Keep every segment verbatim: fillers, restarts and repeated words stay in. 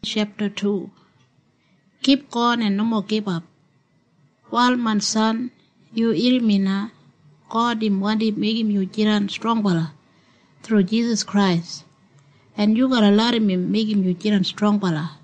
chapter two. Keep going and no more give up. While my son, you hear me now, God him wanted make him you jiran strong bala through Jesus Christ. And you gotta let him make him you jiran strong bala.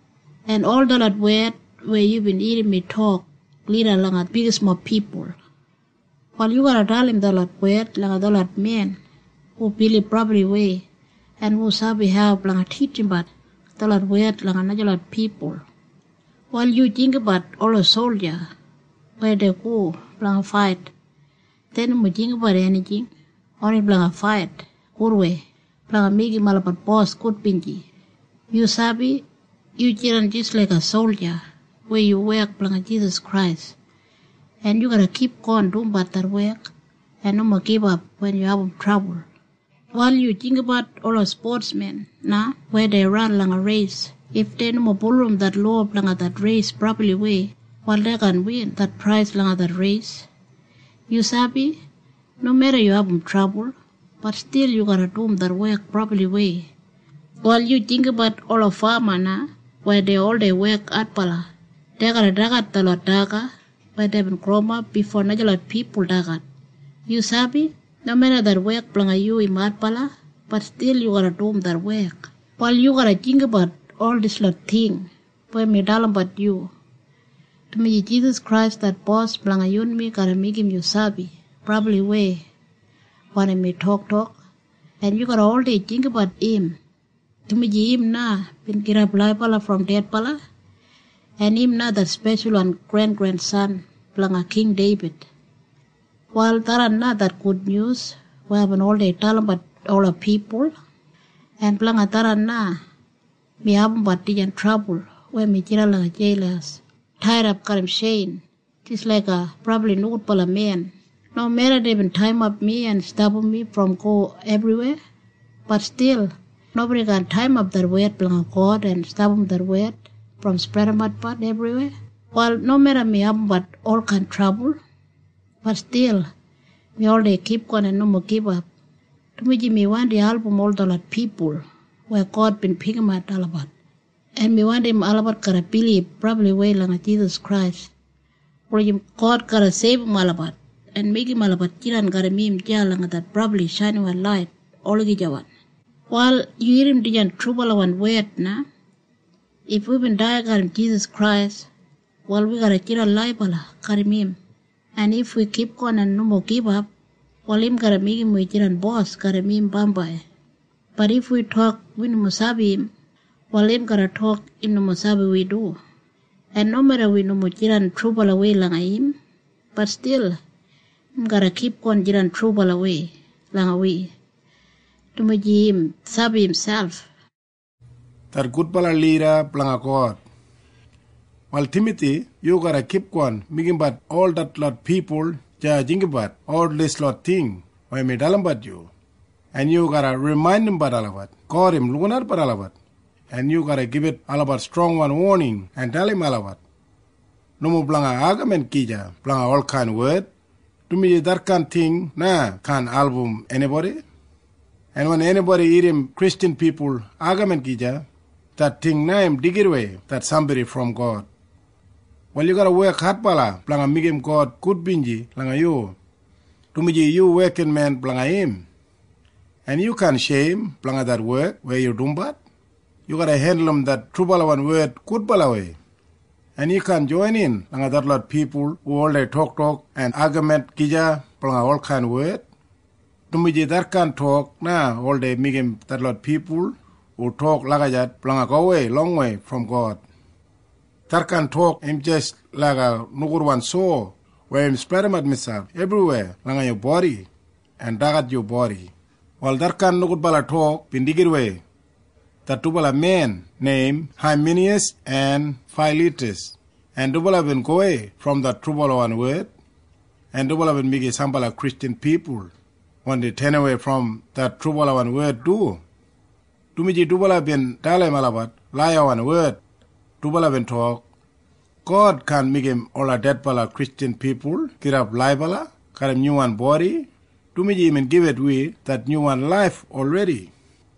And all the lot where where you been hearing me talk, lead along at biggest more people. While you gotta tell him the lot where like the lot men who believe properly way and who sabi how like teaching but the lot where like another lot people. While you think about all the soldier where they go like fight, then we think about anything, only like fight, good way, like make him all about boss good pingy. You sabi, you just like a soldier where you work like Jesus Christ. And you gotta keep going doing but that work and no more give up when you have trouble. While you think about all the sportsmen, nah, where they run like a race, if they no more ballroom that low like that race properly way, while they can win that prize like that race, you sabi, no matter you have trouble, but still you gotta do that work properly way. While you think about all the farmer, nah, where they all they work at pala, they gotta dagat the lot daga, where they been grown up before not a lot people dagat. You sabi, no matter that work planga you in mat pala, but still you gotta do that work. While you gotta think about all this lot thing, where me dalam about you. To me Jesus Christ that boss planga you and me gotta make him you sabi, probably way, when me talk talk, and you gotta all day think about him. To me him na, been get up life pala from dead pala, and him na that special and grand grandson, planga King David. While taran na that good news, we have an all day tell about all the people, and planga taran na, me haven't but in trouble, where me jira like jailers, tied up karim shane, just like a probably not pala man. No matter they been time up me and stop me from go everywhere, but still, nobody can time up their word planga God and stop them their word from spreading mud pot everywhere. Well, no matter me have but all kind trouble, but still, me all they keep going and no more give up. To me, me want the album all the lot people where God been picking at all about. And me want him all about gotta believe probably way like Jesus Christ. Or God gotta save him all about and make him all about jiran gotta me him jail like that probably shining a light all the jawan. While you hear him dijan trouble one word na, if we been die got Jesus Christ, well we gotta kill a libala, carry him. And if we keep going and no more give up, well him gotta make him we jiran boss, gotta me him bambai. But if we talk, we no sabi him, well him gotta talk, him no sabi we do. And no matter we no more jiran trouble away lang him, but still, him gotta keep going jiran trouble away, lang away. To me him sabi himself. That good bala leader planga God. While Timothy, you gotta keep going, making but all that lot people judging about all this lot thing, why me dalam about you. And you gotta remind him about all about. God him lunar about all about. And you gotta give it all about strong one warning and tell him all about. No more planga argument kija, planga all kind word. To me that kind thing, nah, can album anybody. And when anybody hear him Christian people argument kija, that thing name dig it away, that somebody from God. Well, you gotta work hard pala, planga make him God good binji, planga you. To me you working man planga him. And you can shame planga that work where you do bad. You gotta handle him that true bala one word good bala way. And you can join in planga that lot people who all they talk talk and argument kija planga all kind word. To me that can talk nah all they make him that lot people who talk like that, planga go away, long way from God. That can talk him just like a nugur one saw, where him spread him at himself everywhere, like your body, and dagat your body. While that can nugur bala talk, bindigir way. That tubala man named Hymenaeus and Philetus, and tubala been go away from that tubala one word, and tubala been make sambala Christian people, when they turn away from that tubala one word too. Tumiji tubala bin dale malabat, liar one word, tubala bin talk. God can make him all a dead bala Christian people, get up libala, got a new one body. Tumiji even give it we that new one life already.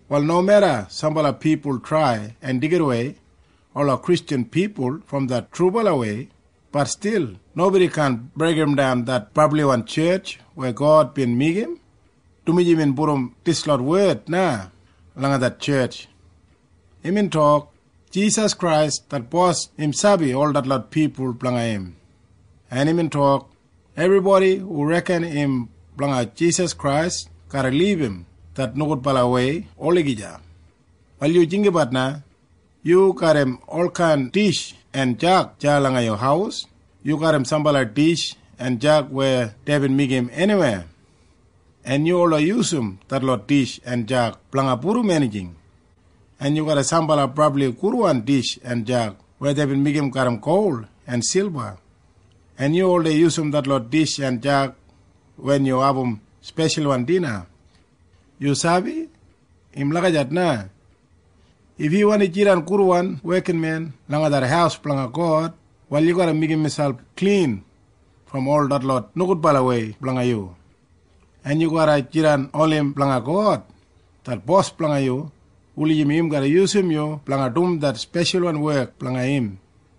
Well, no matter some other people try and dig it away, all our Christian people from that true way, but still, nobody can break him down that probably one church where God been meet him. To me, even burum this Lord word na langa that church. Him talk Jesus Christ that boss him sabi all that lot people blanga him. And him talk everybody who reckon him blanga Jesus Christ gotta leave him that no good bala way oligija. While you think about na, you got him all kind dish and jug jalanga your house. You got him sambala dish and jug where David make him anywhere. And you all use him that lot dish and jug blanga puru managing. And you got a sambala probably kuruan dish and jug where David make him got him gold and silver. And you all use him that lot dish and jug when you have him special one dinner. You sabi? Him lakajat na. If you want to jiran kuruan, working man, langa that house blanga God, well, you gotta make himself clean from all that lot, no good bala way, blanga you. And you gotta jiran all him blanga God, that boss blanga you, uli him gotta use him you, blanga dum that special one work, blanga him.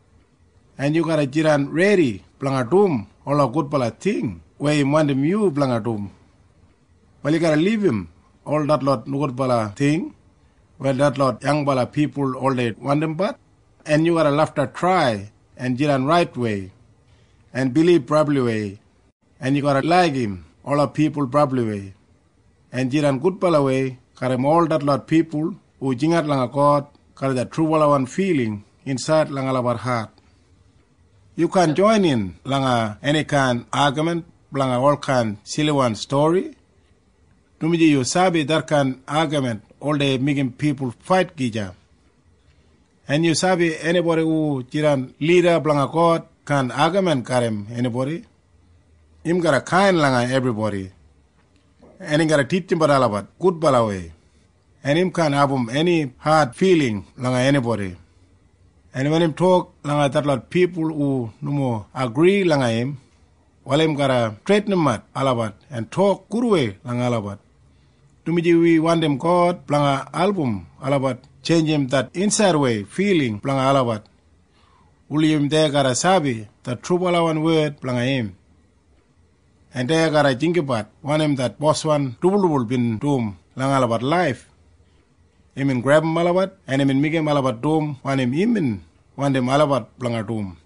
And you gotta jiran ready, blanga dum, all a good bala thing, where him want him you, blanga dum. Well, you gotta leave him, all that lot, no good bala thing, well, that lot young bala people all they want them but, and you gotta love to try and jiran right way, and believe probably way, and you gotta like him, all the people probably way, and jiran good bala way, karem all that lot people who jingat langa God, kare the true bala one feeling inside langa labar heart. You can join in langa any kind argument, langa all kind silly one story. Tumiji you sabi that kind argument all day making people fight gija. And you sabi anybody who jiran leader blanga God can argument karem anybody. Him got a kind langa everybody. And him got a teach him badalabat, good balawe. And him can have him any hard feeling langa anybody. And when him talk langa that lot people who no more agree langa him, while him got a straighten him at alabat and talk good way langa alabat. Tumiji we want them God blanga album alabat change him that inside way feeling blanga alabat. Uli him there got a sabi that true balawan word blanga him. And there got a jinkibat want him that boss one double double bin doom langa alabat life. Him in grab him alabat and him in make him alabat doom want him him in want him alabat blanga doom.